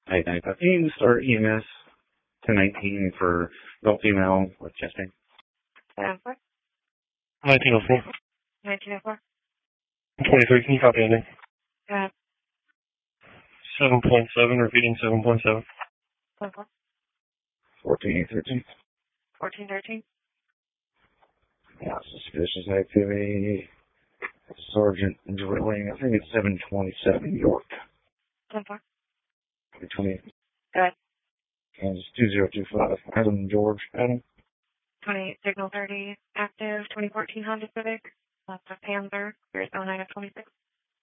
I-915, start EMS 1019 for adult female with chest pain. 1904. 1904. 23, can you copy ending? 7.7, repeating 7.7. 1413. 1413. Yeah, suspicious activity. Sergeant drilling. I think it's 727 York. 10-4. 20. Go ahead. Kansas 2025. Adam George. Adam. 28 Signal 30 active. 2014 Honda Civic. That's a Panzer. Here's 09 of 26.